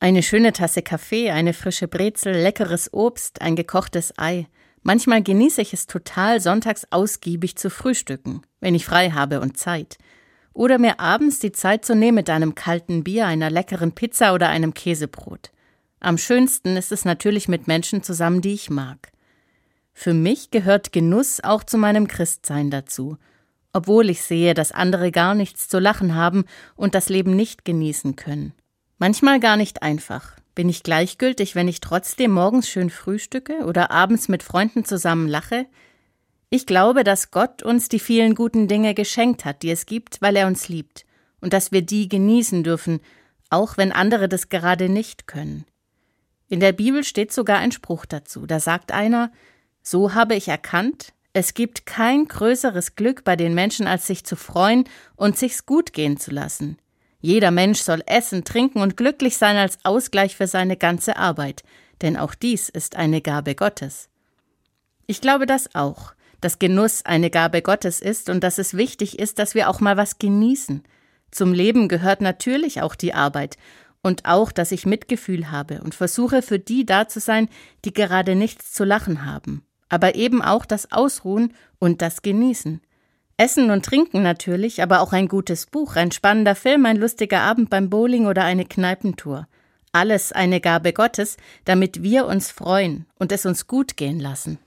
Eine schöne Tasse Kaffee, eine frische Brezel, leckeres Obst, ein gekochtes Ei. Manchmal genieße ich es total, sonntags ausgiebig zu frühstücken, wenn ich frei habe und Zeit. Oder mir abends die Zeit zu nehmen mit einem kalten Bier, einer leckeren Pizza oder einem Käsebrot. Am schönsten ist es natürlich mit Menschen zusammen, die ich mag. Für mich gehört Genuss auch zu meinem Christsein dazu, obwohl ich sehe, dass andere gar nichts zu lachen haben und das Leben nicht genießen können. Manchmal gar nicht einfach. Bin ich gleichgültig, wenn ich trotzdem morgens schön frühstücke oder abends mit Freunden zusammen lache? Ich glaube, dass Gott uns die vielen guten Dinge geschenkt hat, die es gibt, weil er uns liebt, und dass wir die genießen dürfen, auch wenn andere das gerade nicht können. In der Bibel steht sogar ein Spruch dazu. Da sagt einer: So habe ich erkannt, es gibt kein größeres Glück bei den Menschen, als sich zu freuen und sich's gut gehen zu lassen. Jeder Mensch soll essen, trinken und glücklich sein als Ausgleich für seine ganze Arbeit, denn auch dies ist eine Gabe Gottes. Ich glaube das auch, dass Genuss eine Gabe Gottes ist und dass es wichtig ist, dass wir auch mal was genießen. Zum Leben gehört natürlich auch die Arbeit und auch, dass ich Mitgefühl habe und versuche, für die da zu sein, die gerade nichts zu lachen haben, aber eben auch das Ausruhen und das Genießen. Essen und Trinken natürlich, aber auch ein gutes Buch, ein spannender Film, ein lustiger Abend beim Bowling oder eine Kneipentour. Alles eine Gabe Gottes, damit wir uns freuen und es uns gut gehen lassen.